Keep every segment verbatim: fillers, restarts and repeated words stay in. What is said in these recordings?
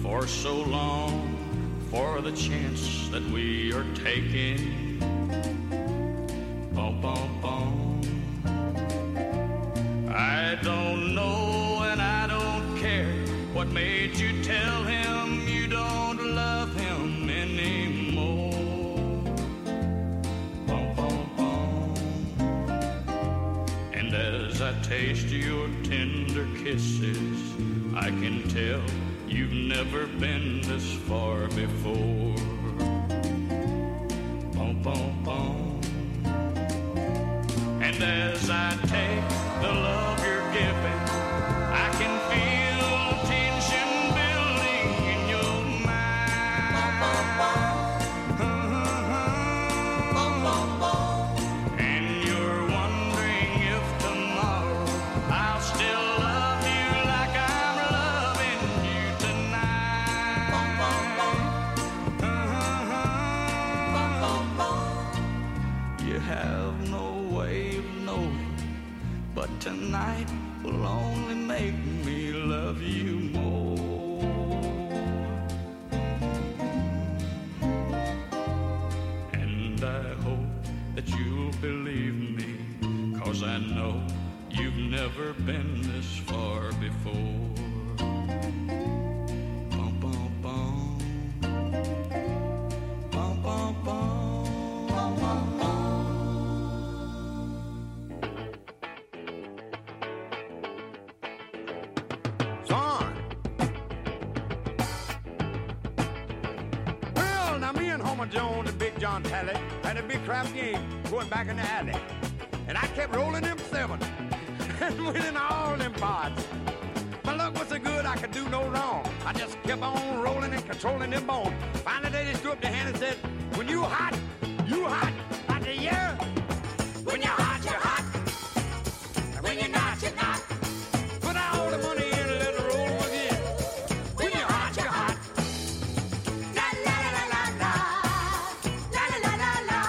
for so long for the chance that we are taking. Bum, bum, bum. I don't know and I don't care what made you tell him you don't love him anymore. Bum, bum, bum. And as I taste your tender kisses, I can tell you've never been this far before. Bum, bum, bum. And as I take the love you're giving, I can feel tension building in your mind. Bum, bum, bum. Bum, bum, bum. And you're wondering if tomorrow I'll still love you like I'm loving you tonight. Bum, bum, bum. Bum, bum, bum. You have no way of knowing, but tonight will only make me love you more. And I hope that you'll believe me, 'cause I know you've never been this far before. Bum, bum, bum. Bum, bum, bum. Bum, bum, bum. Son. Well, now me and Homer Jones and Big John Talley had a big crap game going back in the alley. And I kept rolling them seven and winning all them pots. My luck was so good I could do no wrong. I just kept on rolling and controlling them bones. Finally they just threw up their hand and said, when you hot, you hot. I said, yeah. When you're hot, you're hot. And when you're not, you're not. Put all the money in and let it roll again. When you're hot, you're hot. La la la la la. La la la la la.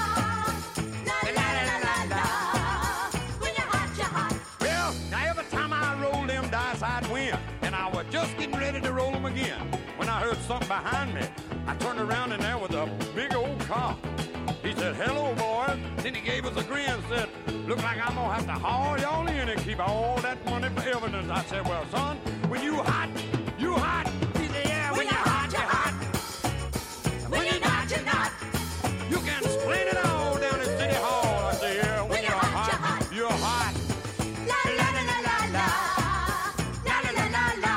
La la la la la. When you're hot, you're hot. Well, now every time I roll them dice, I'd win. And I was just getting ready to roll them again when I heard something behind me. I turned around and there was a big old car. He said, hello, boys. Then he gave us a grin and said, look like I'm going to have to haul y'all in and keep all that money for evidence. I said, well, son, when you hot, you hot. He said, yeah, when, when you're hot, you're hot. hot. When you're not, you're not. You can explain it all down at City Hall. I said, yeah, when, when you're, you're hot, hot, you're hot. La, la, la, la, la, la. La, la, la, la, la.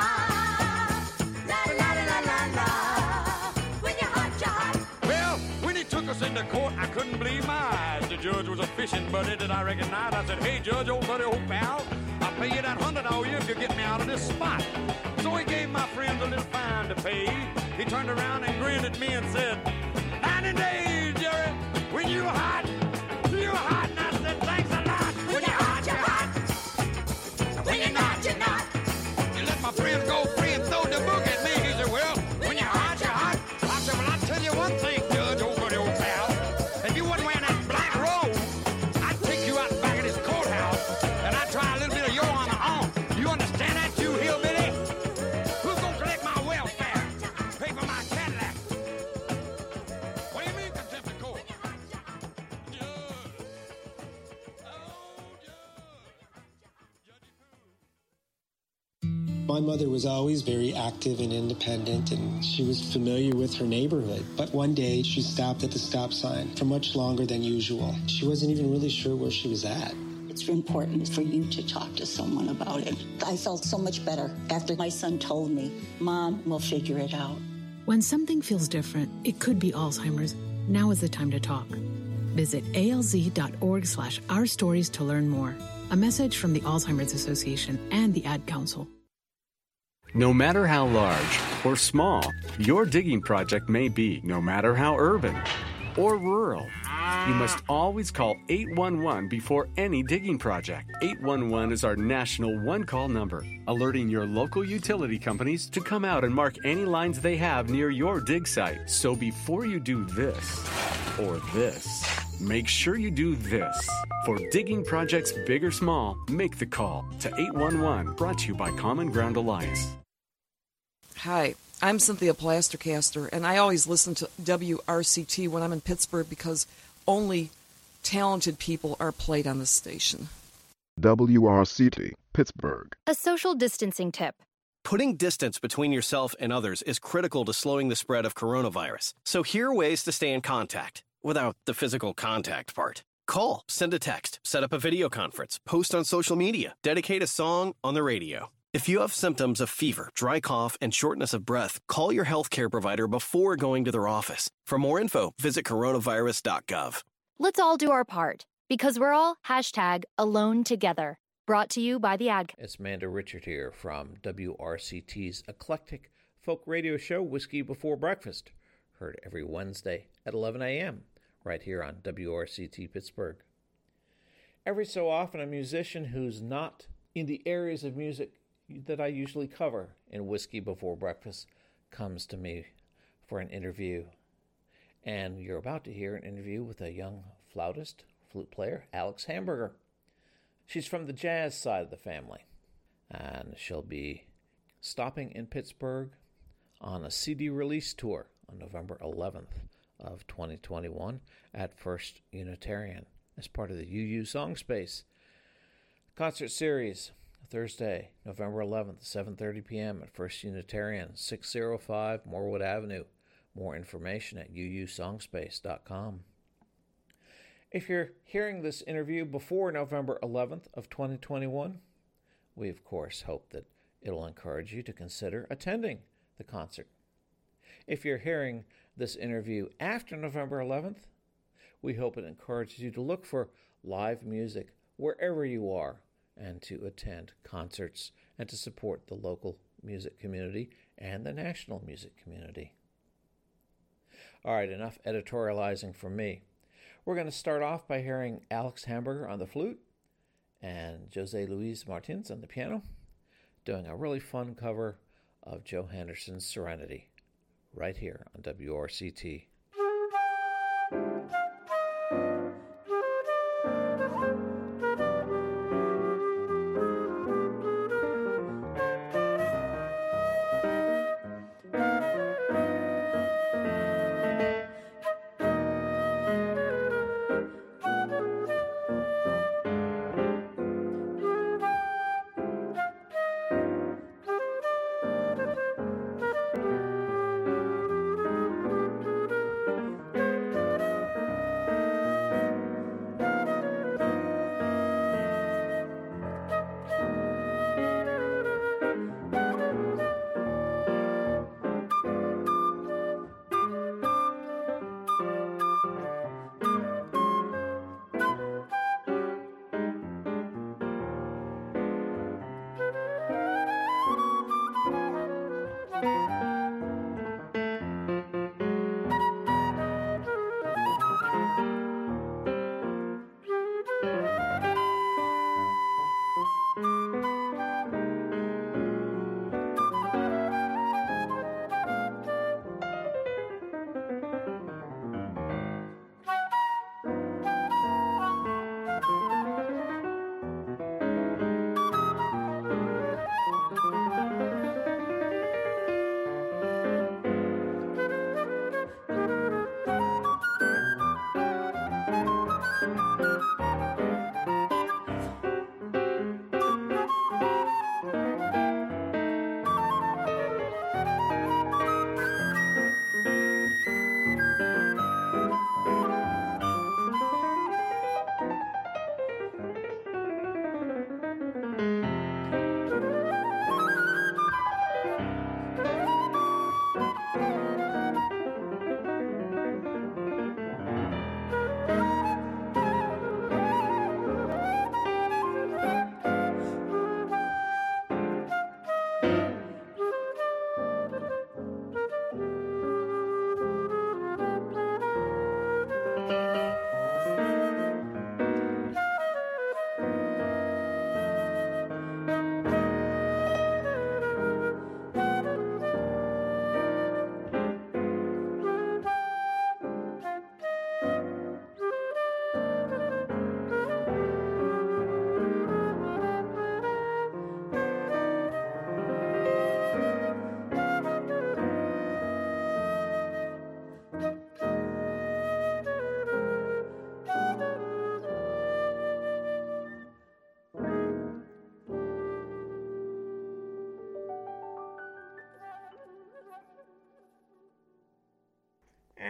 La, la, la, la, la, la. When you're hot, you're hot. Well, when he took us into court, I couldn't believe my eyes. The judge was a fishing buddy that I recognized. I said, hey, judge, old buddy, old pal, I'll pay you that hundred all you if you get me out of this spot. So he gave my friends a little fine to pay. He turned around and grinned at me and said, ninety days, Jerry, when you hot, you hot. And I said, thanks a lot. When you're hot, you're hot. When you're not, you're not. You let my friends go free and throw the book at me. He said, well, when you're hot, you're hot. I said, well, I'll tell you one thing, judge, old buddy, old pal. If you wasn't wearing that black robe, I'd take you out back of this courthouse and I'd try a little bit of your on the arm. You understand that, you hillbilly? Who's gonna collect my welfare? Pay for my Cadillac? What do you mean, contempt of court? Judge. Oh, judge. My mother was always very active and independent, and she was familiar with her neighborhood. But one day, she stopped at the stop sign for much longer than usual. She wasn't even really sure where she was at. It's important for you to talk to someone about it. I felt so much better after my son told me, Mom, we'll figure it out. When something feels different, it could be Alzheimer's. Now is the time to talk. Visit alz.org slash our stories to learn more. A message from the Alzheimer's Association and the Ad Council. No matter how large or small your digging project may be, no matter how urban or rural, you must always call eight one one before any digging project. eight one one is our national one-call number, alerting your local utility companies to come out and mark any lines they have near your dig site. So before you do this or this, make sure you do this. For digging projects big or small, make the call to eight one one, brought to you by Common Ground Alliance. Hi, I'm Cynthia Plastercaster, and I always listen to W R C T when I'm in Pittsburgh because only talented people are played on this station. W R C T, Pittsburgh. A social distancing tip. Putting distance between yourself and others is critical to slowing the spread of coronavirus. So here are ways to stay in contact without the physical contact part. Call, send a text, set up a video conference, post on social media, dedicate a song on the radio. If you have symptoms of fever, dry cough, and shortness of breath, call your healthcare provider before going to their office. For more info, visit coronavirus dot gov. Let's all do our part, because we're all hashtag alone together. Brought to you by the Ad. It's Amanda Richard here from W R C T's eclectic folk radio show, Whiskey Before Breakfast. Heard every Wednesday at eleven a.m. right here on W R C T Pittsburgh. Every so often, a musician who's not in the areas of music that I usually cover in Whiskey Before Breakfast comes to me for an interview. And you're about to hear an interview with a young flautist, flute player, Alex Hamburger. She's from the jazz side of the family, and she'll be stopping in Pittsburgh on a C D release tour on November eleventh of twenty twenty-one at First Unitarian as part of the U U Song Space concert series. Thursday, November eleventh, seven thirty p.m. at First Unitarian, six oh five Morewood Avenue. More information at u u song space dot com. If you're hearing this interview before November eleventh of twenty twenty-one, we of course hope that it'll encourage you to consider attending the concert. If you're hearing this interview after November eleventh, we hope it encourages you to look for live music wherever you are and to attend concerts and to support the local music community and the national music community. All right, enough editorializing from me. We're going to start off by hearing Alex Hamburger on the flute and Jose Luis Martins on the piano, doing a really fun cover of Joe Henderson's Serenity, right here on W R C T.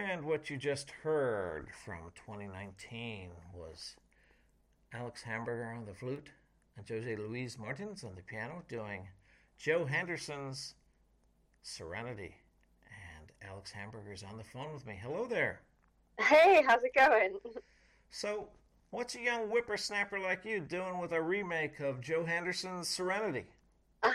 And what you just heard from twenty nineteen was Alex Hamburger on the flute and Jose Luis Martins on the piano doing Joe Henderson's Serenity. And Alex Hamburger's on the phone with me. Hello there. Hey, how's it going? So, what's a young whippersnapper like you doing with a remake of Joe Henderson's Serenity? Uh,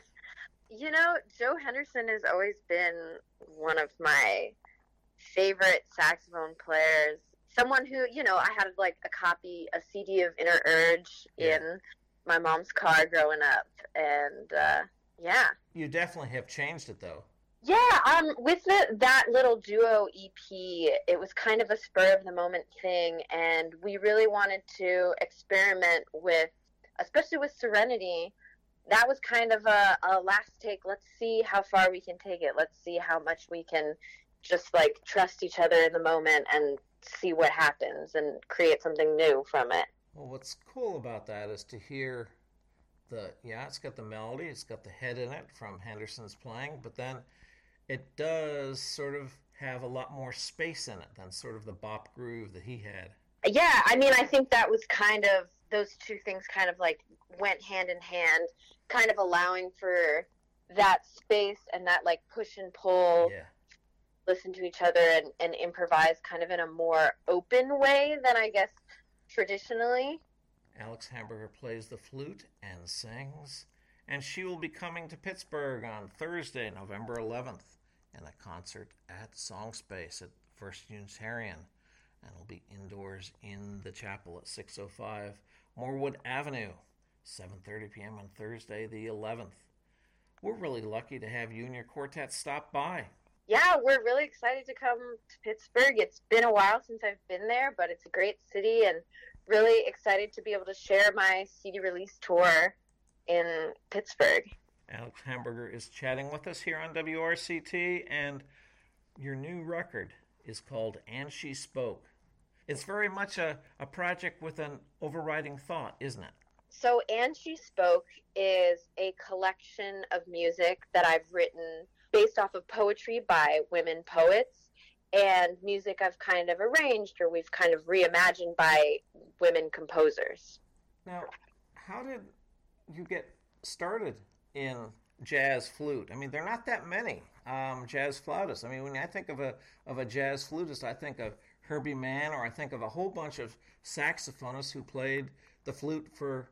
you know, Joe Henderson has always been one of my favorite saxophone players. Someone who, you know, I had like a copy, a C D of Inner Urge yeah. in my mom's car growing up. And, uh, yeah. You definitely have changed it, though. Yeah, um, with the, that little duo E P, it was kind of a spur-of-the-moment thing, and we really wanted to experiment with, especially with Serenity. That was kind of a, a last take. Let's see how far we can take it. Let's see how much we can just, like, trust each other in the moment and see what happens and create something new from it. Well, what's cool about that is to hear the, yeah, it's got the melody, it's got the head in it from Henderson's playing, but then it does sort of have a lot more space in it than sort of the bop groove that he had. Yeah, I mean, I think that was kind of, those two things kind of like went hand in hand, kind of allowing for that space and that like push and pull, yeah. listen to each other and, and improvise kind of in a more open way than I guess traditionally. Alex Hamburger plays the flute and sings, and she will be coming to Pittsburgh on Thursday, November eleventh. In a concert at Songspace at First Unitarian, and it'll be indoors in the chapel at six oh five Morewood Avenue, seven thirty p.m. on Thursday the eleventh. We're really lucky to have you and your quartet stop by. Yeah, we're really excited to come to Pittsburgh. It's been a while since I've been there, but it's a great city, and really excited to be able to share my C D release tour in Pittsburgh. Alex Hamburger is chatting with us here on W R C T, and your new record is called And She Spoke. It's very much a, a project with an overriding thought, isn't it? So And She Spoke is a collection of music that I've written based off of poetry by women poets and music I've kind of arranged or we've kind of reimagined by women composers. Now, how did you get started in jazz flute? I mean, there are not that many um, jazz flautists. I mean, when I think of a of a jazz flutist, I think of Herbie Mann, or I think of a whole bunch of saxophonists who played the flute for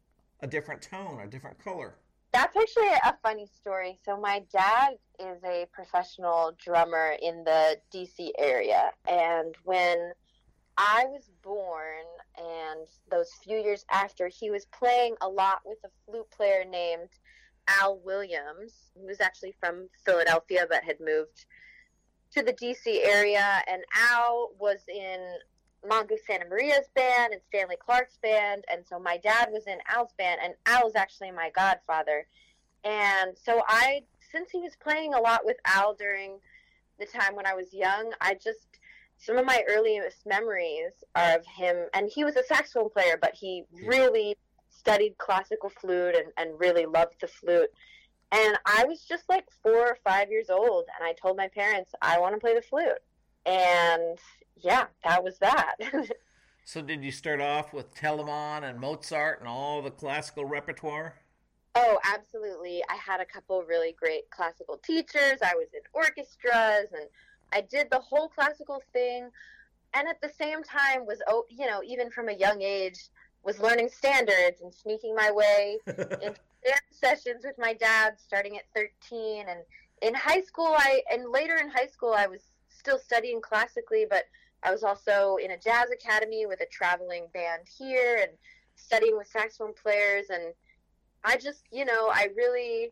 a different tone, a different color. That's actually a funny story. So my dad is a professional drummer in the D C area, and when I was born, and those few years after, he was playing a lot with a flute player named Al Williams, who was actually from Philadelphia but had moved to the D C area, and Al was in Mongo Santa Maria's band and Stanley Clark's band, and so my dad was in Al's band, and Al was actually my godfather. And so I, since he was playing a lot with Al during the time when I was young, I just, some of my earliest memories are of him, and he was a saxophone player, but he really studied classical flute and, and really loved the flute. And I was just like four or five years old, and I told my parents, I want to play the flute. And yeah, that was that. So did you start off with Telemann and Mozart and all the classical repertoire? Oh, absolutely. I had a couple really great classical teachers. I was in orchestras, and I did the whole classical thing. And at the same time was, oh, you know, even from a young age, was learning standards and sneaking my way into jam sessions with my dad starting at thirteen. And in high school, I and later in high school, I was still studying classically, but I was also in a jazz academy with a traveling band here and studying with saxophone players. And I just, you know, I really,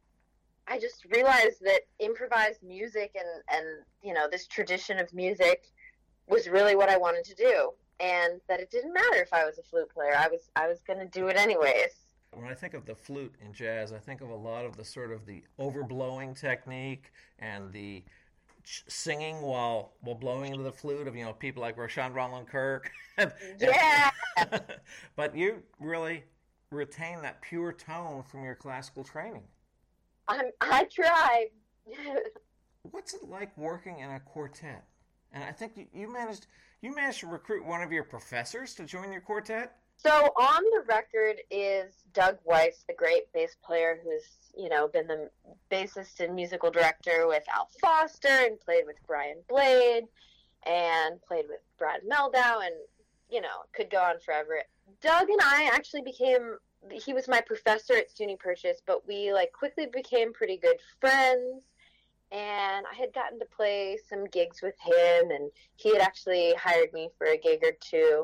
I just realized that improvised music and, and, you know, this tradition of music was really what I wanted to do. And that it didn't matter if I was a flute player. I was, I was going to do it anyways. When I think of the flute in jazz, I think of a lot of the sort of the overblowing technique and the singing while while blowing into the flute of, you know, people like Roshan Roland Kirk. Yeah. But you really retain that pure tone from your classical training. I'm, I tried. What's it like working in a quartet? And I think you managed you managed to recruit one of your professors to join your quartet? So on the record is Doug Weiss, the great bass player who's, you know, been the bassist and musical director with Al Foster and played with Brian Blade and played with Brad Meldau and, you know, could go on forever. Doug and I actually became, he was my professor at SUNY Purchase, but we, like, quickly became pretty good friends. And I had gotten to play some gigs with him, and he had actually hired me for a gig or two.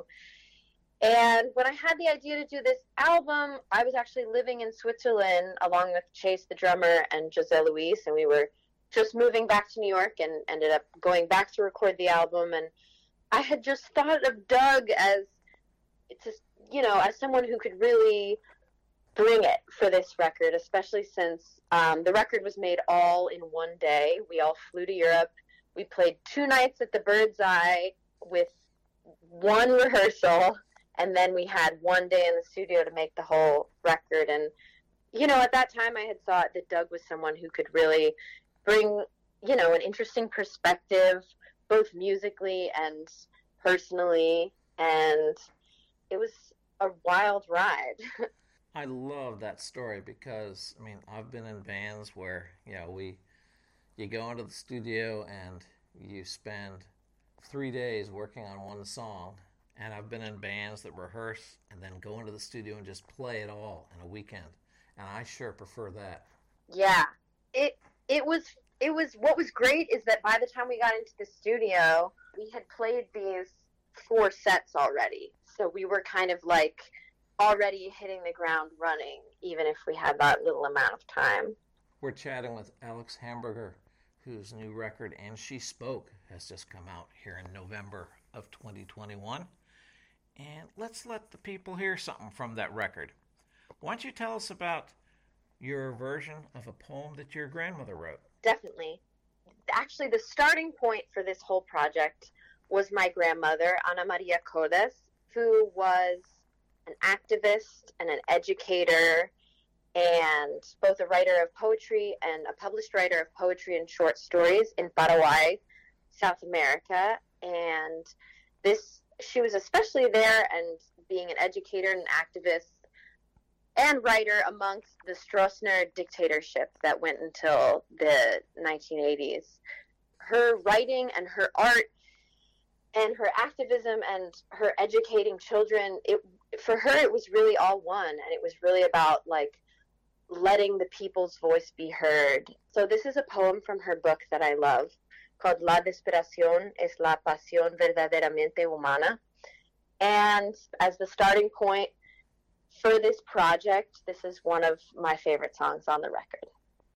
And when I had the idea to do this album, I was actually living in Switzerland along with Chase the drummer and Jose Luis, and we were just moving back to New York and ended up going back to record the album. And I had just thought of Doug as, it's just, you know, as someone who could really bring it for this record, especially since um, the record was made all in one day. We all flew to Europe. We played two nights at the Bird's Eye with one rehearsal. And then we had one day in the studio to make the whole record. And, you know, at that time I had thought that Doug was someone who could really bring, you know, an interesting perspective, both musically and personally. And it was a wild ride. I love that story because, I mean, I've been in bands where, you know, we, you go into the studio and you spend three days working on one song. And I've been in bands that rehearse and then go into the studio and just play it all in a weekend. And I sure prefer that. Yeah. It it was it was what was great is that by the time we got into the studio, we had played these four sets already. So we were kind of like already hitting the ground running, even if we had that little amount of time. We're chatting with Alex Hamburger, whose new record, And She Spoke, has just come out here in November of twenty twenty-one. And let's let the people hear something from that record. Why don't you tell us about your version of a poem that your grandmother wrote? Definitely. Actually, the starting point for this whole project was my grandmother, Ana Maria Codes, who was an activist and an educator and both a writer of poetry and a published writer of poetry and short stories in Paraguay, South America. And this, she was especially there and being an educator and activist and writer amongst the Stroessner dictatorship that went until the nineteen eighties. Her writing and her art and her activism and her educating children, it for her it was really all one, and it was really about like letting the people's voice be heard. So this is a poem from her book that I love called La Desesperación es la pasión verdaderamente humana. And as the starting point for this project, this is one of my favorite songs on the record.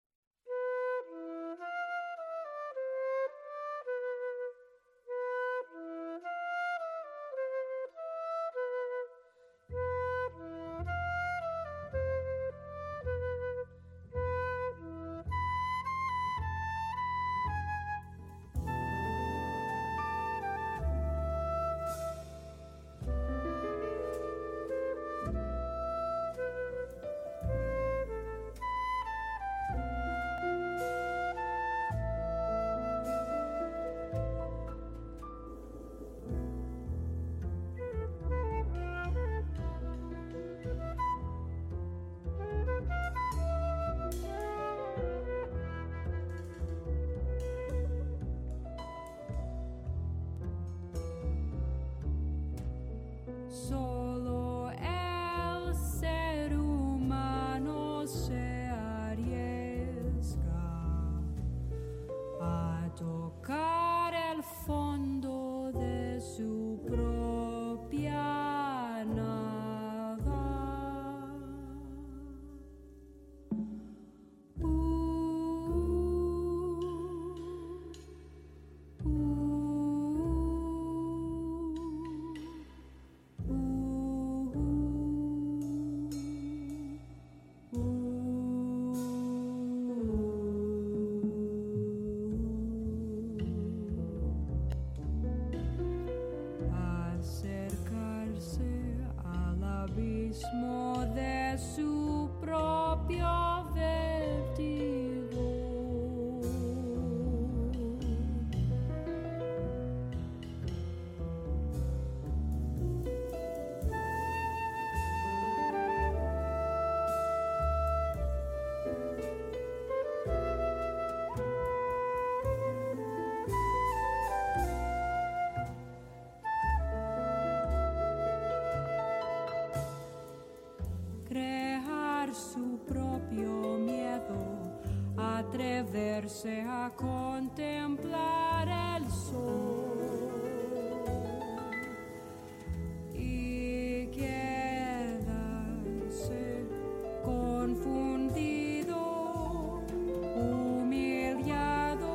Solo el ser humano se arriesga a tocar el fondo de su propia nada. Uh, uh. De su propio vértigo. calmar su propio miedo, atreverse a contemplar el sol y quedarse confundido, humillado,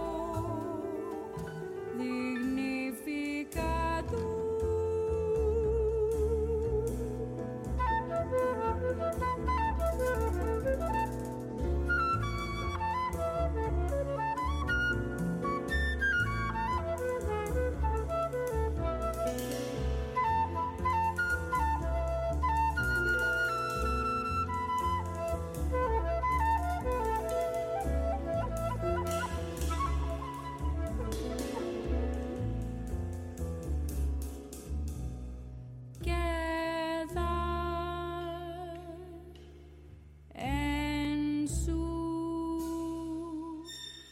dignificado. En su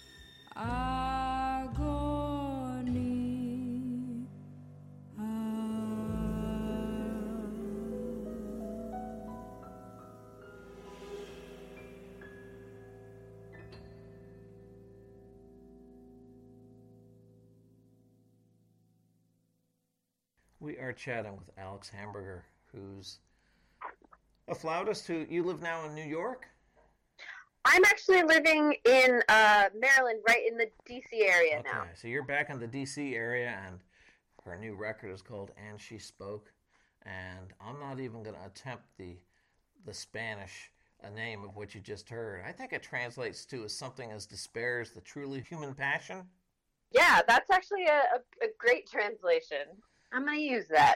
We are chatting with Alex Hamburger, who's a flautist who, you live now in New York? I'm actually living in uh, Maryland, right in the D C area okay, now. So you're back in the D C area, and her new record is called And She Spoke. And I'm not even going to attempt the the Spanish uh, name of what you just heard. I think it translates to as something as despair is the truly human passion. Yeah, that's actually a, a, a great translation. I'm going to use that.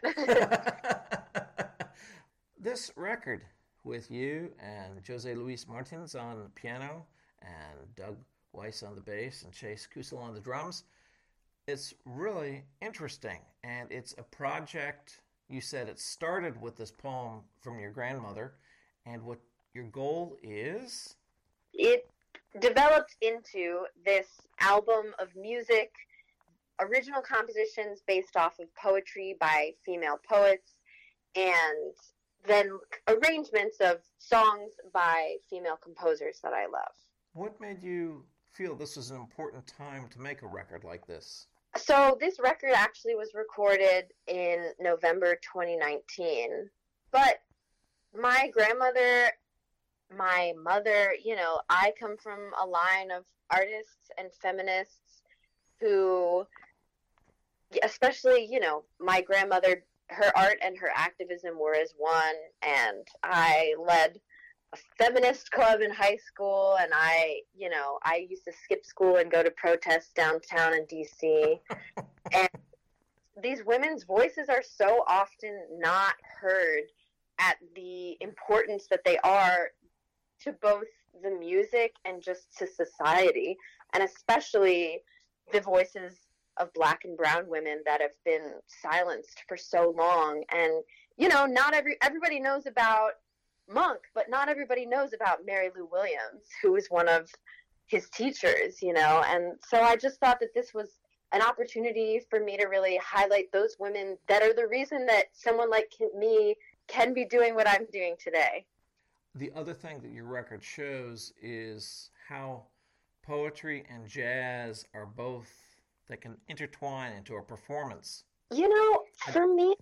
This record with you and Jose Luis Martins on piano and Doug Weiss on the bass and Chase Kusel on the drums, it's really interesting. And it's a project, you said it started with this poem from your grandmother, and what your goal is? It developed into this album of music, original compositions based off of poetry by female poets, and then arrangements of songs by female composers that I love. What made you feel this was an important time to make a record like this? So this record actually was recorded in November twenty nineteen, but my grandmother, my mother, you know, I come from a line of artists and feminists who, especially, you know, my grandmother, her art and her activism were as one, and I led a feminist club in high school, and I, you know, I used to skip school and go to protests downtown in D C and these women's voices are so often not heard at the importance that they are to both the music and just to society, and especially the voices of Black and brown women that have been silenced for so long. And, you know, not every everybody knows about Monk, but not everybody knows about Mary Lou Williams, who was one of his teachers, you know. And so I just thought that this was an opportunity for me to really highlight those women that are the reason that someone like me can be doing what I'm doing today. The other thing that your record shows is how poetry and jazz are both, they can intertwine into a performance. You know, for me,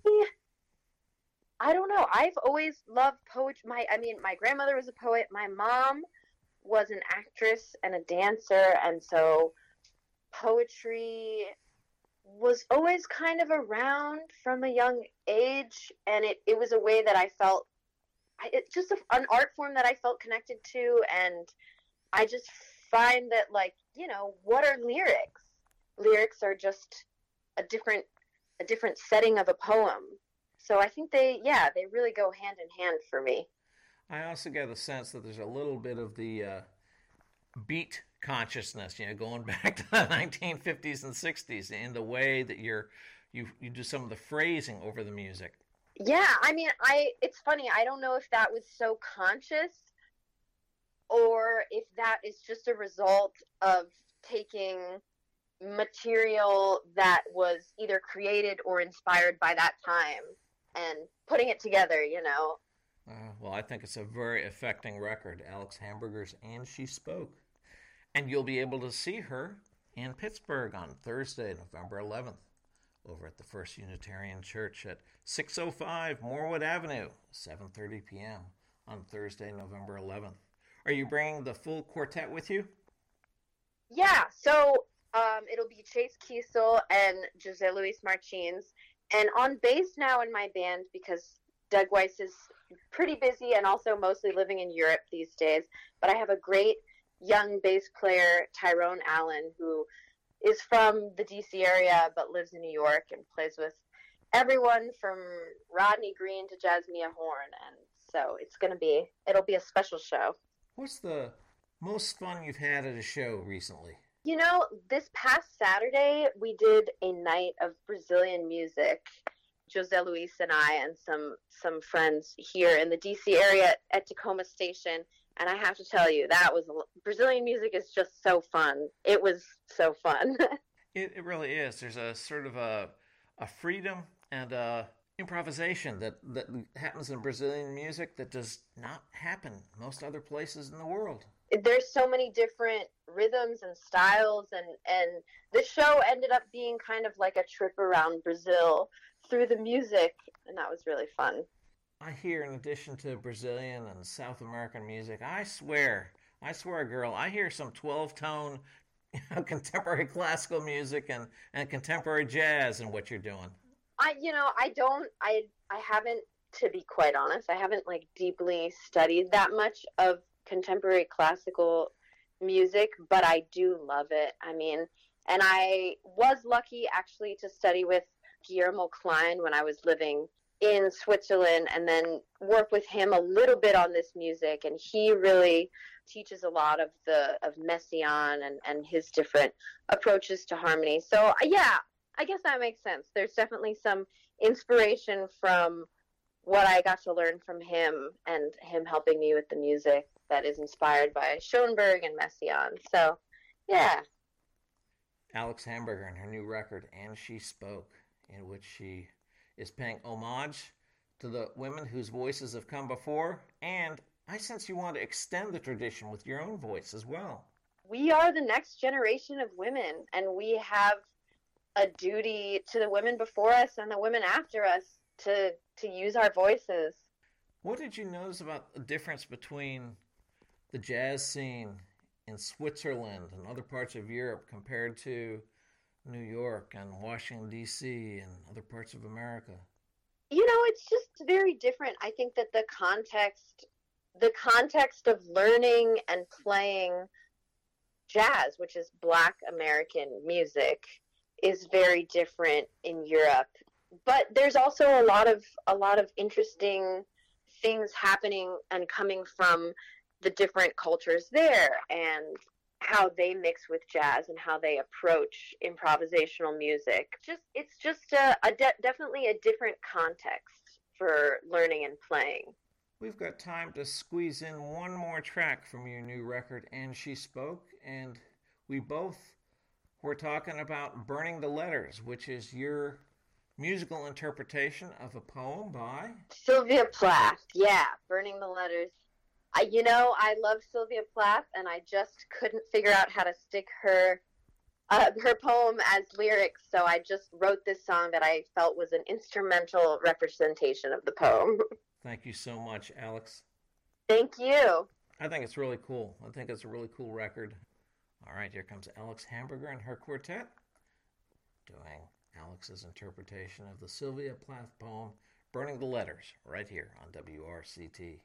I don't know. I've always loved poetry. My, I mean, my grandmother was a poet. My mom was an actress and a dancer, and so poetry was always kind of around from a young age, and it, it was a way that I felt, it's just a, an art form that I felt connected to, and I just find that, like, you know, what are lyrics? Lyrics are just a different a different setting of a poem. So I think they, yeah, they really go hand in hand for me. I also get the sense that there's a little bit of the uh, beat consciousness, you know, going back to the nineteen fifties and sixties in the way that you're, you you do some of the phrasing over the music. Yeah, I mean, I it's funny, I don't know if that was so conscious or if that is just a result of taking material that was either created or inspired by that time and putting it together, you know. Uh, well, I think it's a very affecting record, Alex Hamburger's And She Spoke. And you'll be able to see her in Pittsburgh on Thursday, November eleventh, over at the First Unitarian Church at six oh five Morewood Avenue, seven thirty p.m. on Thursday, November eleventh. Are you bringing the full quartet with you? Yeah, so um, it'll be Chase Kiesel and Jose Luis Martins. And on bass now in my band, because Doug Weiss is pretty busy and also mostly living in Europe these days, but I have a great young bass player, Tyrone Allen, who is from the D C area but lives in New York and plays with everyone from Rodney Green to Jasmine Horn. And so it's going to be, it'll be a special show. What's the most fun you've had at a show recently? You know, this past Saturday, we did a night of Brazilian music, Jose Luis and I and some some friends here in the D C area at Tacoma Station. And I have to tell you, that was, Brazilian music is just so fun. It was so fun. it, it really is. There's a sort of a, a freedom and a improvisation that, that happens in Brazilian music that does not happen most other places in the world. There's so many different rhythms and styles, and, and the show ended up being kind of like a trip around Brazil through the music, and that was really fun. I hear, in addition to Brazilian and South American music, I swear, I swear, girl, I hear some twelve-tone contemporary classical music and, and contemporary jazz in what you're doing. I, you know, I don't, I, I haven't, to be quite honest, I haven't, like, deeply studied that much of contemporary classical music, but I do love it. I mean, and I was lucky, actually, to study with Guillermo Klein when I was living in Switzerland, and then work with him a little bit on this music, and he really teaches a lot of the of Messiaen and, and his different approaches to harmony. So yeah, I guess that makes sense. There's definitely some inspiration from what I got to learn from him and him helping me with the music that is inspired by Schoenberg and Messiaen. So yeah. Alex Hamburger and her new record, And She Spoke, in which she is paying homage to the women whose voices have come before, and I sense you want to extend the tradition with your own voice as well. We are the next generation of women, and we have a duty to the women before us and the women after us to to use our voices. What did you notice about the difference between the jazz scene in Switzerland and other parts of Europe compared to New York and Washington, D C and other parts of America? You know, it's just very different. I think that the context, the context of learning and playing jazz, which is Black American music, is very different in Europe. But there's also a lot of a lot of interesting things happening and coming from the different cultures there, and how they mix with jazz and how they approach improvisational music. Just it's just a, a de- definitely a different context for learning and playing. We've got time to squeeze in one more track from your new record, And She Spoke, and we both were talking about Burning the Letters, which is your musical interpretation of a poem by Sylvia Plath. Yeah, Burning the Letters. I, you know, I love Sylvia Plath, and I just couldn't figure out how to stick her uh, her poem as lyrics, so I just wrote this song that I felt was an instrumental representation of the poem. Thank you so much, Alex. Thank you. I think it's really cool. I think it's a really cool record. All right, here comes Alex Hamburger and her quartet doing Alex's interpretation of the Sylvia Plath poem, Burning the Letters, right here on W R C T.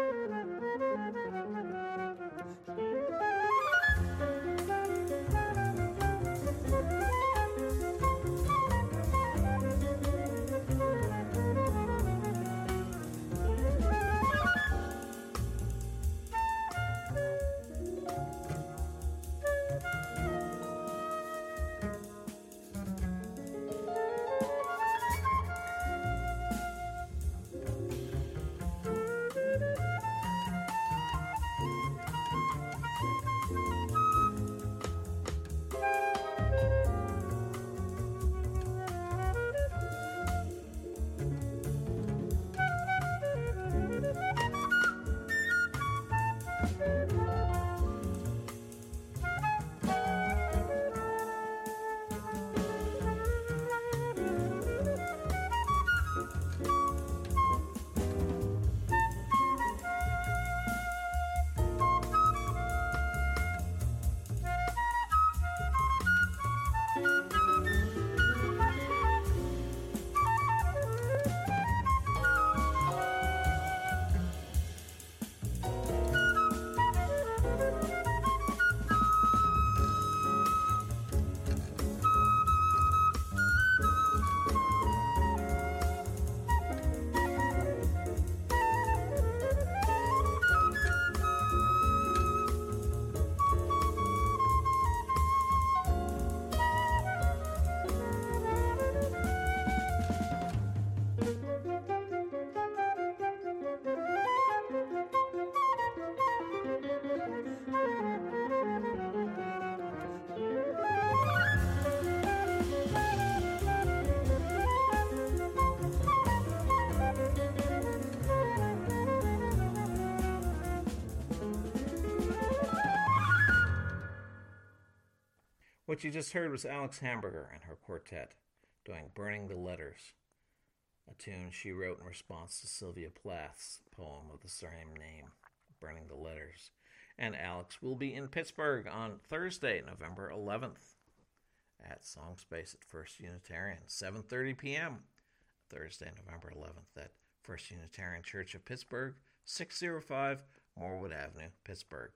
What you just heard was Alex Hamburger and her quartet doing Burning the Letters, a tune she wrote in response to Sylvia Plath's poem of the same name, Burning the Letters. And Alex will be in Pittsburgh on Thursday, November eleventh at Song Space at First Unitarian, seven thirty p.m. Thursday, November eleventh at First Unitarian Church of Pittsburgh, six oh five Morwood Avenue, Pittsburgh.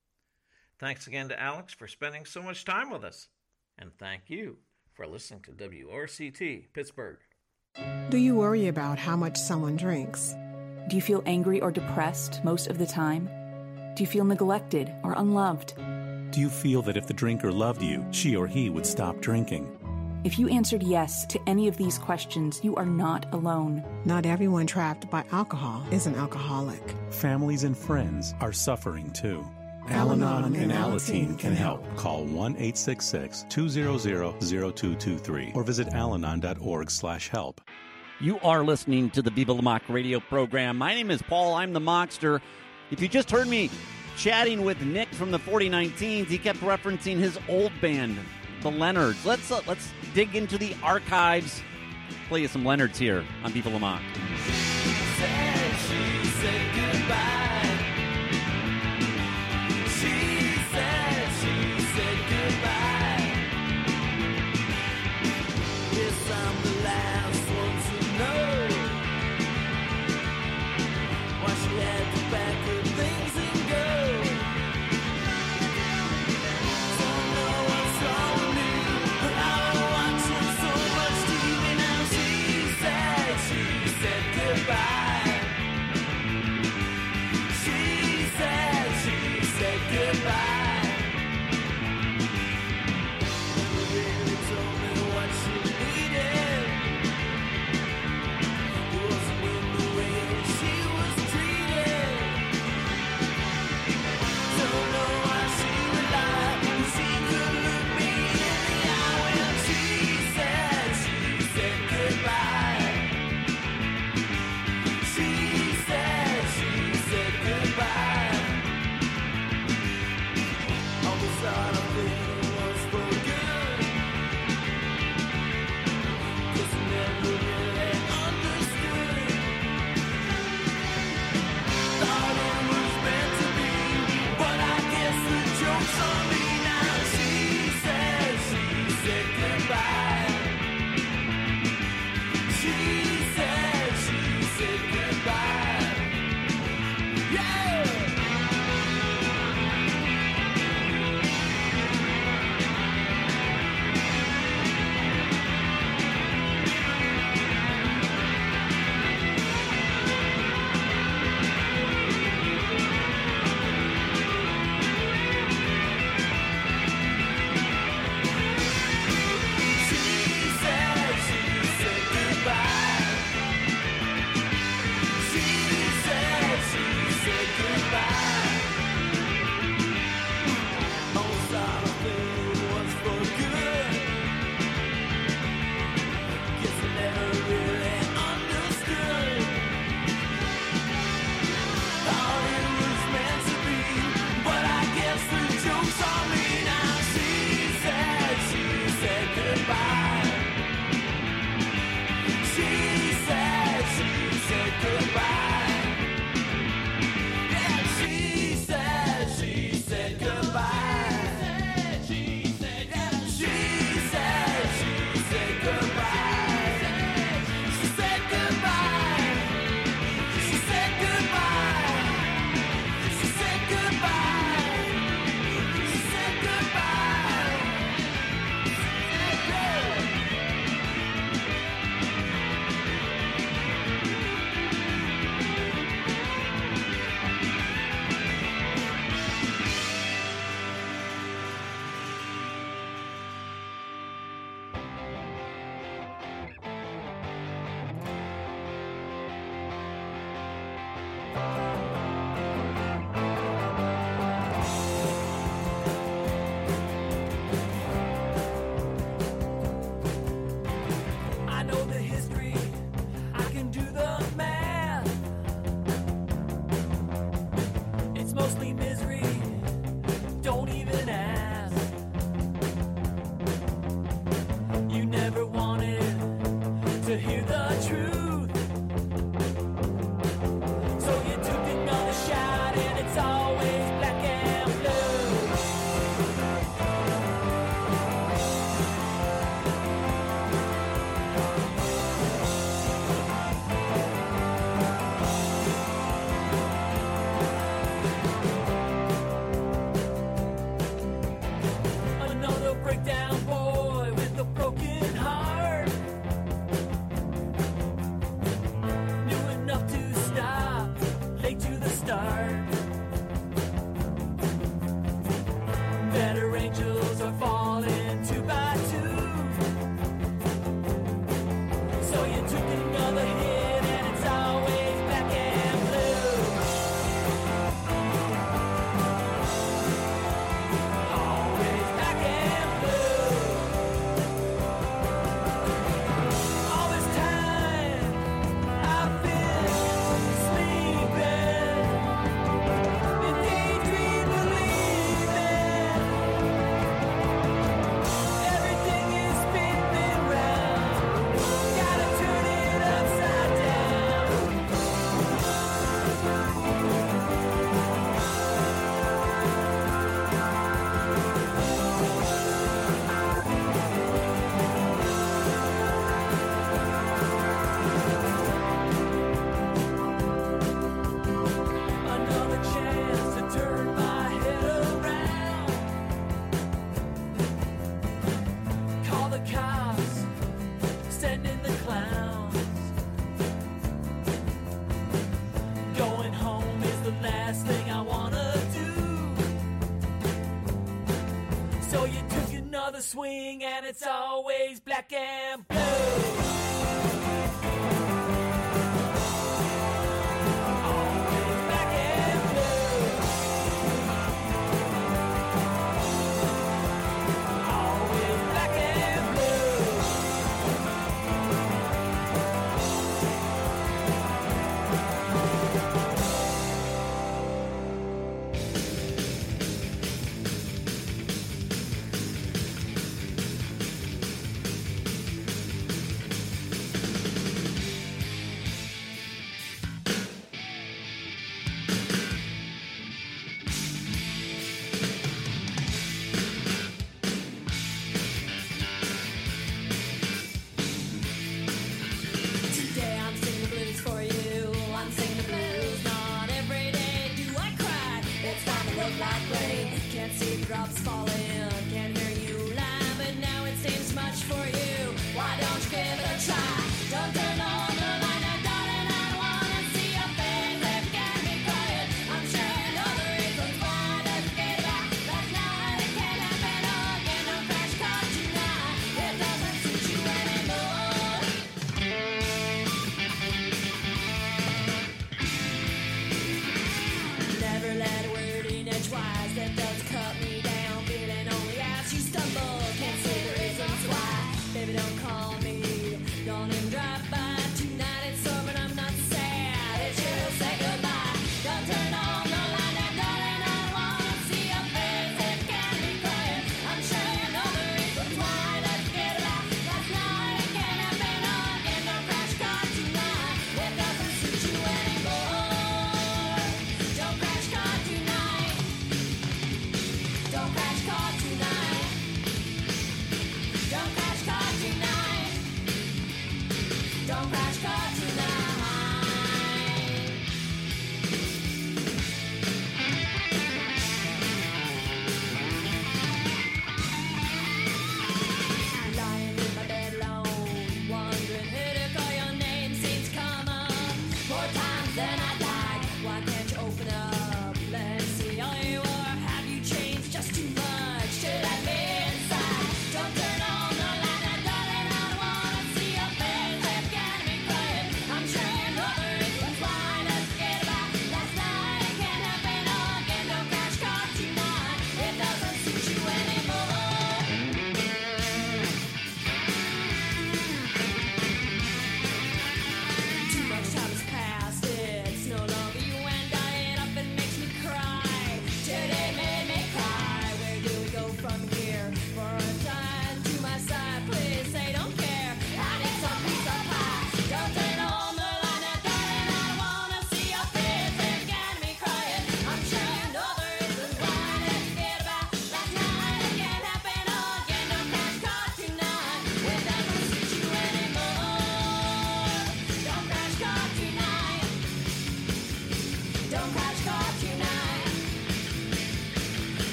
Thanks again to Alex for spending so much time with us. And thank you for listening to W R C T Pittsburgh. Do you worry about how much someone drinks? Do you feel angry or depressed most of the time? Do you feel neglected or unloved? Do you feel that if the drinker loved you, she or he would stop drinking? If you answered yes to any of these questions, you are not alone. Not everyone trapped by alcohol is an alcoholic. Families and friends are suffering too. Al-Anon and Alateen can help. Call one eight six six, two zero zero, zero two two three or visit alanon dot org slash help. You are listening to the Viva La Mock radio program. My name is Paul. I'm the Mockster. If you just heard me chatting with Nick from the forty nineteens, he kept referencing his old band, the Leonards. Let's uh, let's dig into the archives. Play you some Leonards here on Viva La Mock. She said, she said goodbye. She said, she said goodbye. Yes, I'm the last one to know why she had to pack her things and go. Don't know what's wrong with me, but I don't watch so much T V now. She said, she said goodbye. mostly misery. Don't even ask. You never wanted to hear the truth, so you took another shot, and it's always black and blue. Another breakdown boy with a broken heart, knew enough to stop, late to the start. Better angels are falling two by two, so you took another hit, and it's always black and blue. Always black and blue. All this time I've been sleeping and daydream believing everything is spinning round. Gotta turn it upside down. Another chance to turn my head around. Call the cops, send in the clowns. Going home is the last thing I wanna do. So you took another swing, and it's always black and blue. Always black and blue. Always black and blue. Today I'm singing the blues for you. I'm singing the blues. Not every day do I cry. It's time to look like rain. Can't see drops falling. Can't hear you lie, but now it seems much for you. Why don't you give it a try? Don't turn on the light, now, darling. I wanna see your face. If you got me quiet, I'm sure I know the reasons why. Let's get back. Last night it can't happen again. No crash car tonight. It doesn't suit you anymore. Never let a word in edgewise that does cut me down. Feeling only as you stumble. Can't see the reasons why.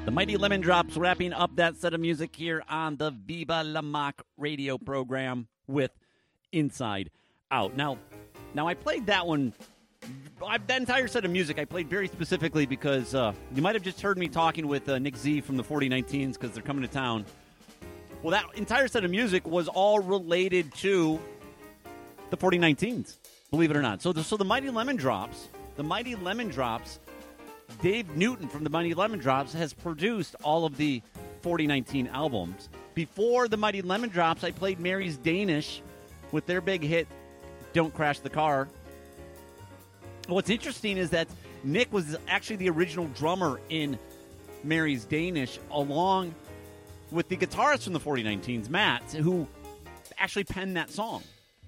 The Mighty Lemon Drops wrapping up that set of music here on the Viva La Mac radio program with Inside Out. Now, now I played that one, I, that entire set of music I played very specifically because uh, you might have just heard me talking with uh, Nick Z from the forty nineteens because they're coming to town. Well, that entire set of music was all related to the forty nineteens, believe it or not. So the, so the Mighty Lemon Drops, the Mighty Lemon Drops, Dave Newton from the Mighty Lemon Drops has produced all of the forty nineteen albums. Before the Mighty Lemon Drops, I played Mary's Danish with their big hit, Don't Crash the Car. What's interesting is that Nick was actually the original drummer in Mary's Danish, along with the guitarist from the forty nineteens, Matt, who actually penned that song.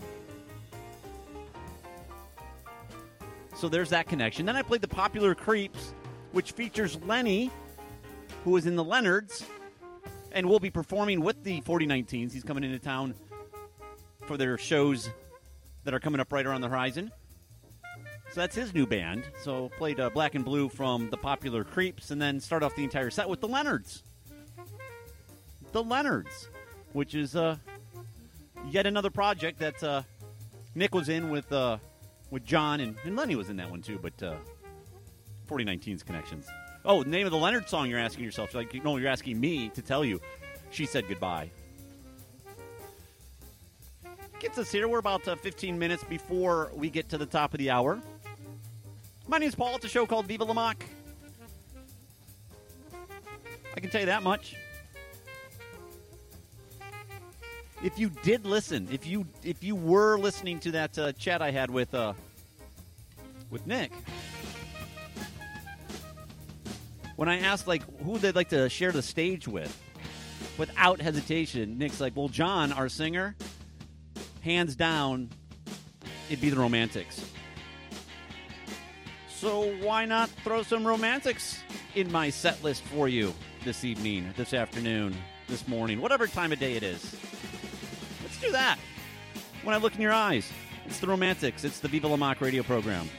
So there's that connection. Then I played the Popular Creeps, which features Lenny, who is in the Leonards, and will be performing with the forty nineteens. He's coming into town for their shows that are coming up right around the horizon. So that's his new band. So played uh, Black and Blue from the Popular Creeps, and then start off the entire set with the Leonards. The Leonards, which is uh, yet another project that uh, Nick was in with uh, with John, and, and Lenny was in that one too, but uh, forty nineteen's connections. Oh, the name of the Leonard song you're asking yourself. Like, no, you're asking me to tell you. She Said Goodbye. Gets us here. We're about uh, fifteen minutes before we get to the top of the hour. My name's Paul. It's a show called Viva La Mac. I can tell you that much. If you did listen, if you if you were listening to that uh, chat I had with uh, with Nick, when I asked like who they'd like to share the stage with, without hesitation, Nick's like, "Well, John, our singer, hands down, it'd be the Romantics." So why not throw some Romantics in my set list for you this evening, this afternoon, this morning, whatever time of day it is. Let's do that. When I look in your eyes, it's the Romantics. It's the Viva La Mac radio program.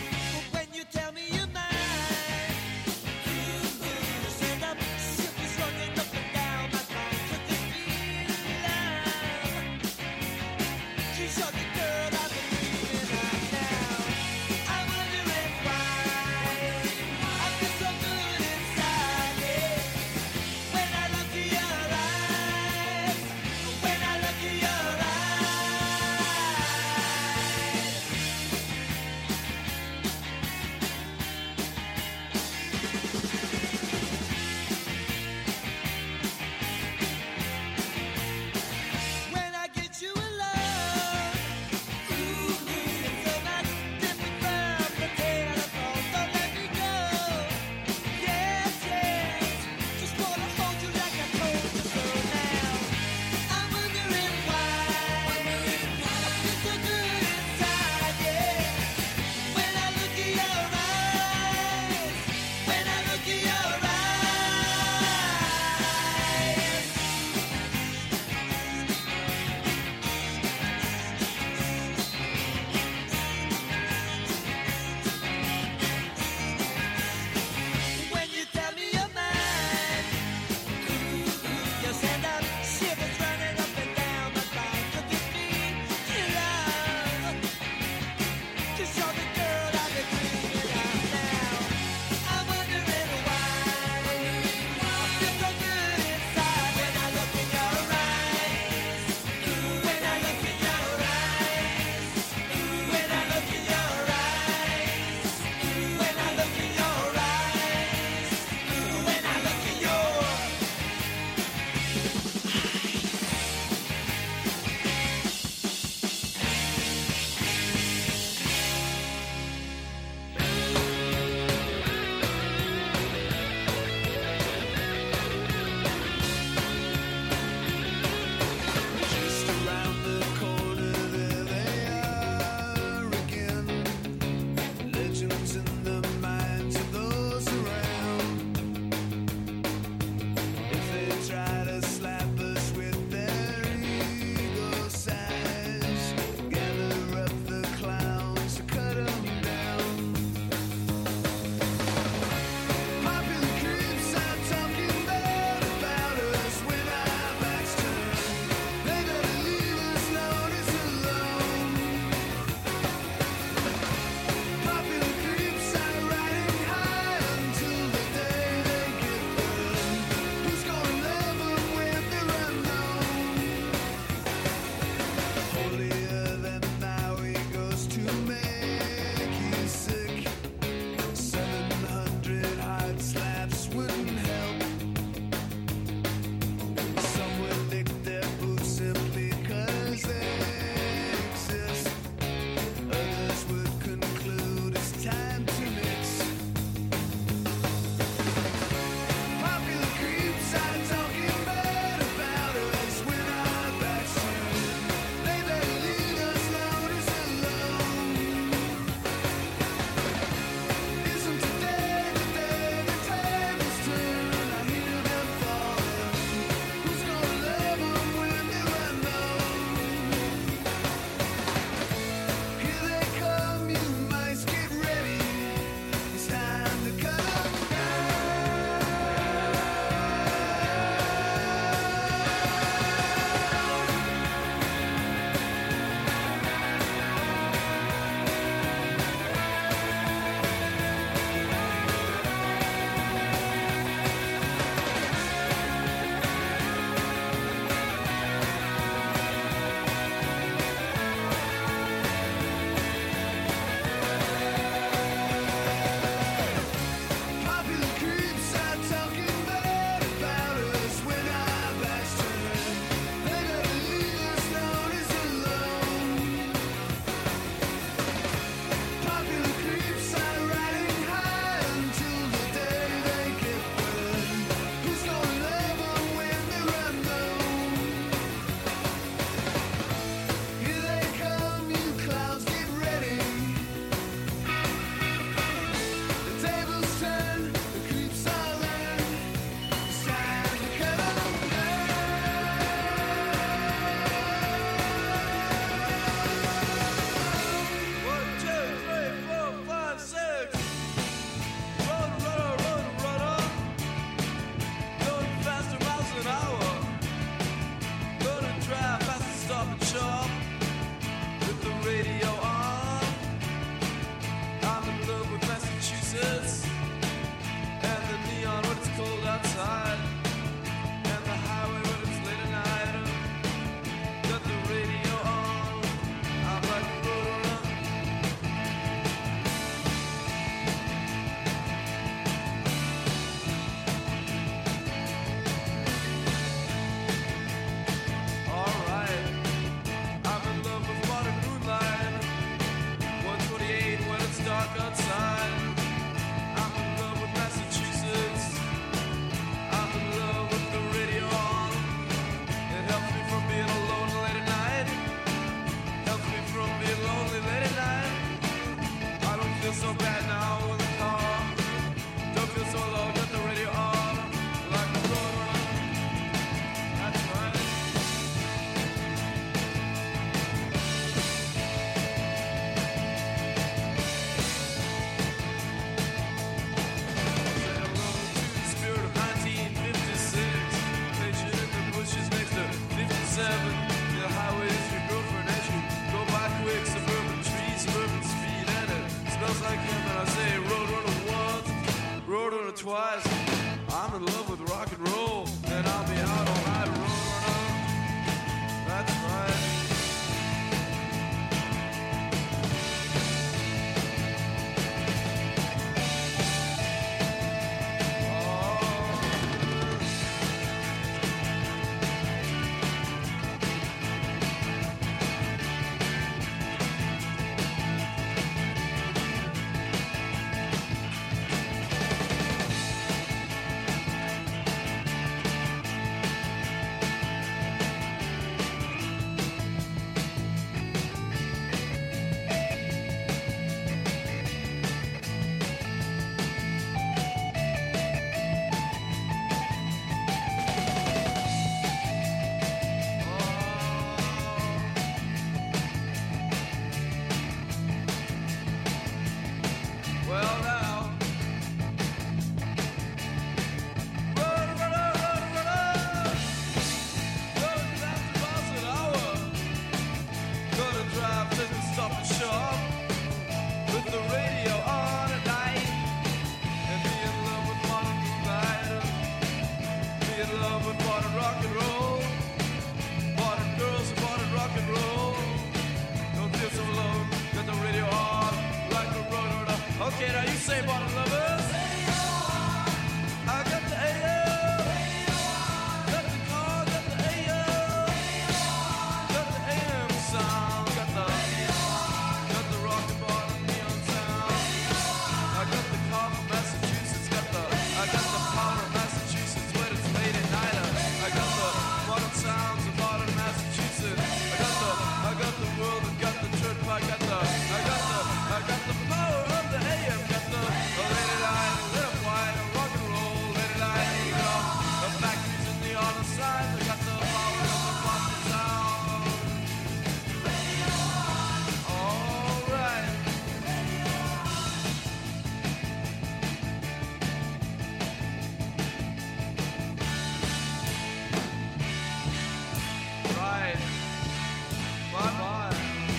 Tell me you're mine. Ooh, ooh, stand up, ship is feel so bad now in the car. Don't feel so low, got the radio on. Like a road. That's right. Say hello to the spirit of nineteen fifty-six. Station in the bushes next to fifty-seven. The highway's your girlfriend as you go by quick. Suburban trees, suburban speed, and it smells like him. And I say road runner once, road runner twice. I'm in love with rock and roll, and I'll be out all night. Road runner, that's right. Well now, run, run, run, run, run. Going down to Boston hour. Gonna drive to the Stop and Shop with the radio on at night and be in love with modern life. Be in love with modern rock and roll, modern girls and modern rock and roll. Don't feel so alone. Got the radio on like a road. Okay, now you say modern lovers. I got the A O. Got the car, got the A O. Got the A M sound. Got the got the rock and bottom neon sound. I got the car from Massachusetts. Got the I got the power of Massachusetts when it's late at night. I got the modern sounds of modern Massachusetts. I got the I got the world and got the church. I got the I got the I got the power of the A M. Got the a lady line, lit up white, a rock and roll, lady line, you know, the factories and the other side. I got the power of the Boston sound. All right. Right. Bye bye.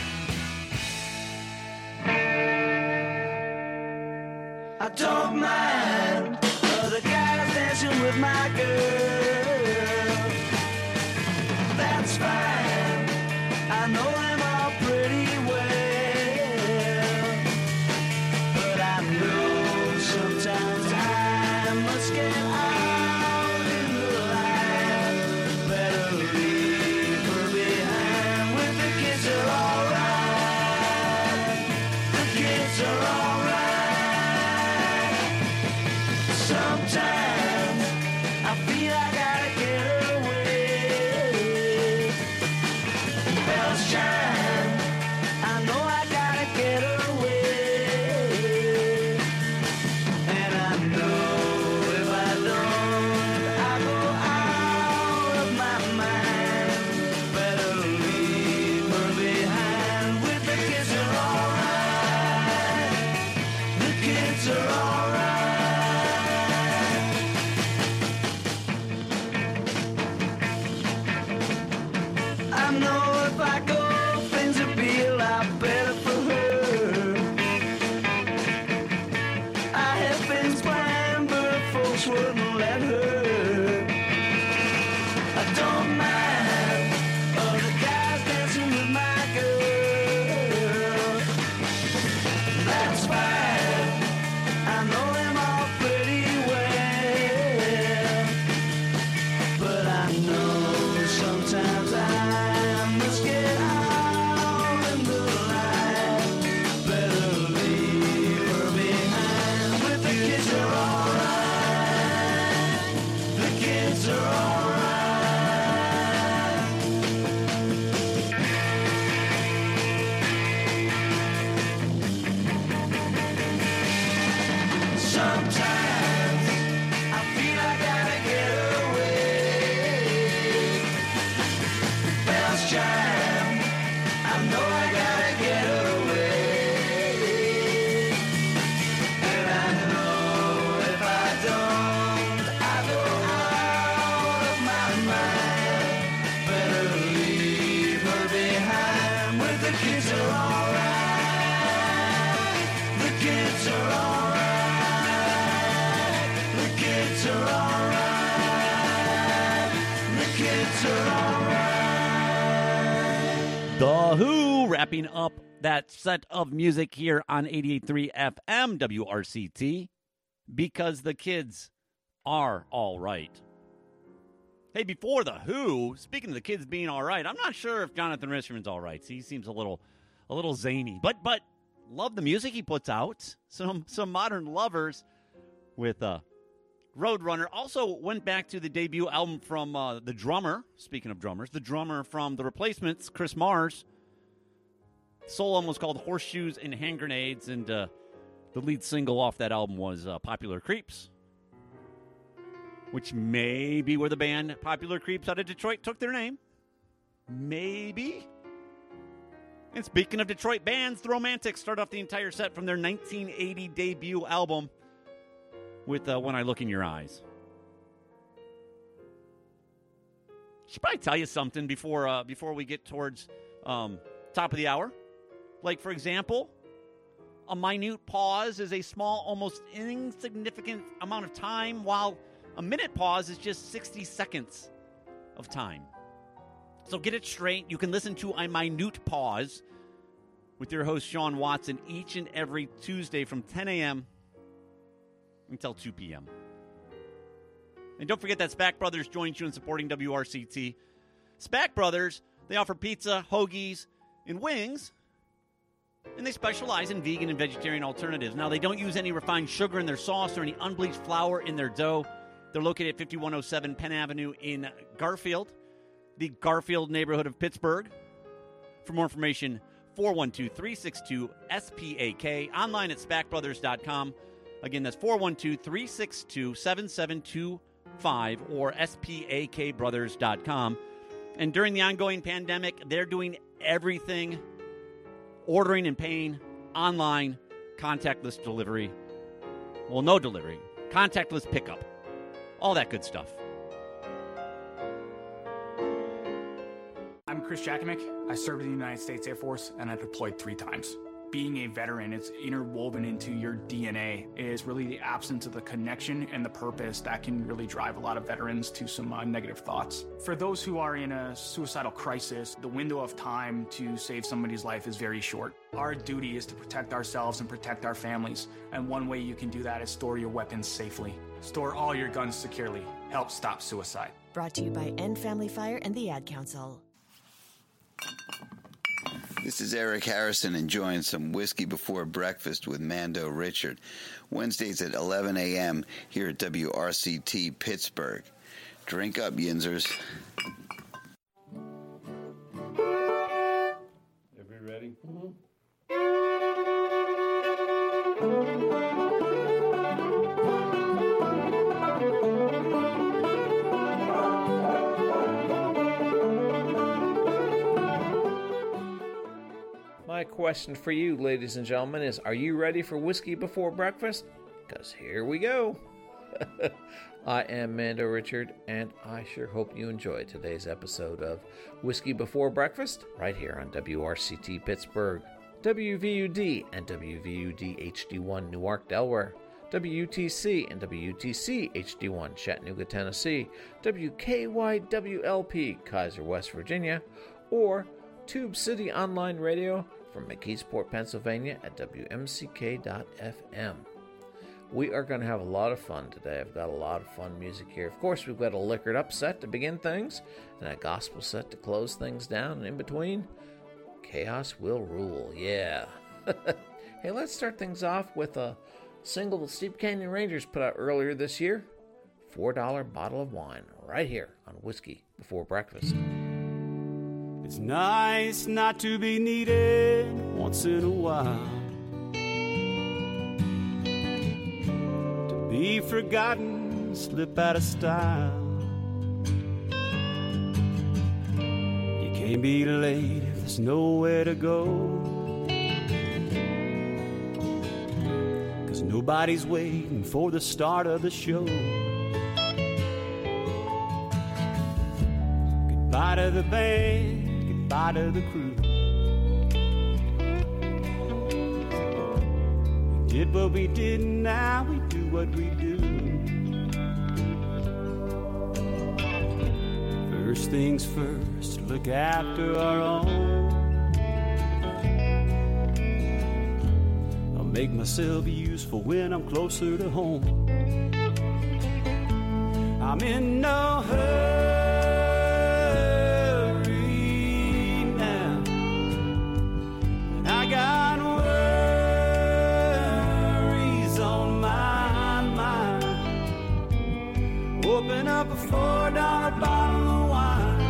I don't mind other guys dancing with my girl. That's fine. I know them all pretty well. But I know sometimes I must get out in the line. Better leave her behind. With the kids are alright. The kids are alright. Sometimes I feel I gotta get away. Bells chime, I know I gotta get away. And I know if I don't, I go out of my mind. Better leave her behind. With the kids are alright. The kids are alright. I know if I go, things will be a lot better for her. I had things planned, but folks wouldn't let her. I don't mind other guys dancing with my girl. That's fine. I know them all pretty well. But I know sometimes I must get out in the line. Better leave her behind. But the kids are alright. The kids are alright. Sometimes I feel I gotta get away. Bells chime, I know I gotta get away. And I know if I don't, I go out of my mind. Better leave her behind when the kids are alright. The kids are alright. The kids are alright. The kids are alright. The Who wrapping up that set of music here on eighty-eight point three F M W R C T, because the kids are all right. Hey, before The Who, speaking of the kids being all right, I'm not sure if Jonathan Richman's all right. He seems a little a little zany, but but love the music he puts out. Some some modern lovers with uh, Roadrunner. Also went back to the debut album from uh, the drummer, speaking of drummers, the drummer from The Replacements, Chris Mars. Soul album was called Horseshoes and Hand Grenades, and uh, the lead single off that album was uh, Popular Creeps, which may be where the band Popular Creeps out of Detroit took their name. Maybe. And speaking of Detroit bands, the Romantics start off the entire set from their nineteen eighty debut album with uh, When I Look in Your Eyes. Should probably tell you something before uh, before we get towards um, top of the hour. Like, for example, a minute pause is a small, almost insignificant amount of time, while a minute pause is just sixty seconds of time. So get it straight. You can listen to a minute pause with your host, Sean Watson, each and every Tuesday from ten a.m. until two p.m. And don't forget that SPAC Brothers joins you in supporting W R C T. SPAC Brothers, they offer pizza, hoagies, and wings, and they specialize in vegan and vegetarian alternatives. Now, they don't use any refined sugar in their sauce or any unbleached flour in their dough. They're located at fifty-one oh seven Penn Avenue in Garfield, the Garfield neighborhood of Pittsburgh. For more information, four one two, three six two, S P A K, online at spac brothers dot com. Again, that's four one two, three six two, seven seven two five or S P A K brothers dot com. And during the ongoing pandemic, they're doing everything, ordering and paying online, contactless delivery. Well, no delivery, contactless pickup, all that good stuff. I'm Chris Jakimick. I served in the United States Air Force, and I deployed three times. Being a veteran, it's interwoven into your D N A. It is really the absence of the connection and the purpose that can really drive a lot of veterans to some uh, negative thoughts. For those who are in a suicidal crisis, the window of time to save somebody's life is very short. Our duty is to protect ourselves and protect our families, and one way you can do that is store your weapons safely. Store all your guns securely. Help stop suicide. Brought to you by End Family Fire and the Ad Council. This is Eric Harrison enjoying some whiskey before breakfast with Mando Richard. Wednesdays at eleven a.m. here at W R C T Pittsburgh. Drink up, Yinzers. Everybody ready? Mm-hmm. My question for you, ladies and gentlemen, is are you ready for whiskey before breakfast? Because here we go. I am Mando Richard, and I sure hope you enjoyed today's episode of Whiskey Before Breakfast right here on W R C T Pittsburgh, W V U D and W V U D H D one Newark, Delaware, W U T C and W U T C H D one Chattanooga, Tennessee, W K Y W L P Kaiser, West Virginia, or Tube City Online Radio from McKeesport, Pennsylvania at W M C K dot F M. We are going to have a lot of fun today. I've got a lot of fun music here. Of course, we've got a liquored up set to begin things and a gospel set to close things down. And in between, chaos will rule. Yeah. Hey, let's start things off with a single that Steep Canyon Rangers put out earlier this year. four dollar bottle of wine right here on Whiskey Before Breakfast. It's nice not to be needed once in a while, to be forgotten, slip out of style. You can't be late if there's nowhere to go, 'cause nobody's waiting for the start of the show. Goodbye to the band, goodbye to the crew. We did what we did, now we do what we do. First things first, look after our own. I'll make myself useful when I'm closer to home. I'm in no hurry now, and I got worries on my mind. Open up a four dollar bottle of wine,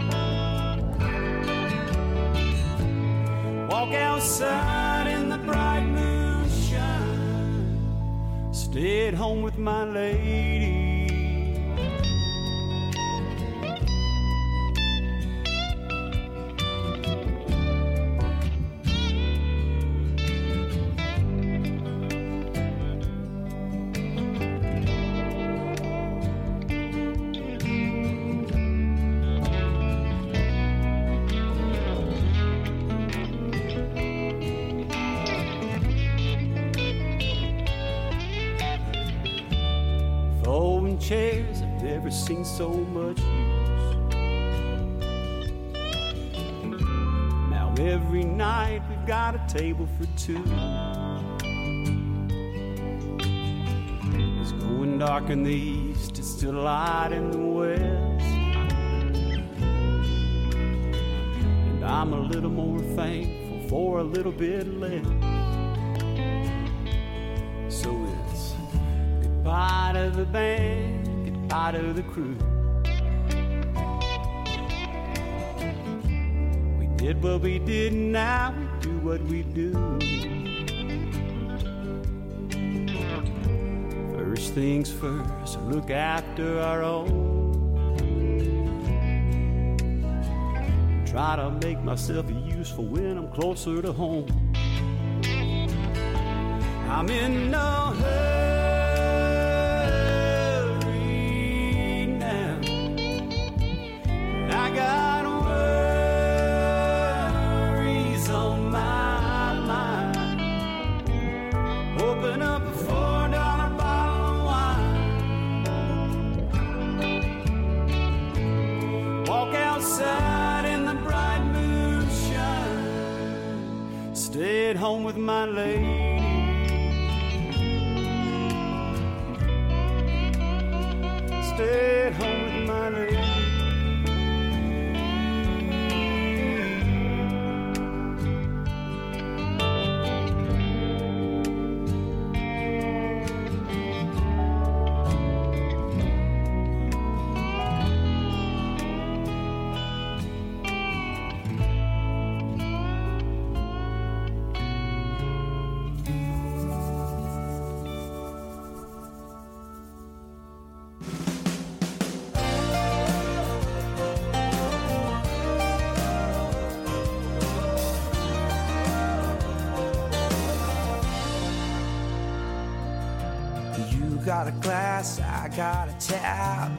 walk outside in the bright moonshine, stay at home with my lady. Folding chairs, I've never seen so much use. Now every night we've got a table for two. It's going dark in the east, it's still light in the west, and I'm a little more thankful for a little bit less. So it's goodbye to the band, goodbye to the crew. We did what we did, now we do what we do. First things first, look after our own. Try to make myself useful when I'm closer to home. I'm in no hurry now, and I got worries on my mind. Open up a four dollar bottle of wine, walk outside in the bright moonshine, stay at home with my lady. Stay at home with my lady. You got a glass, I got a tap.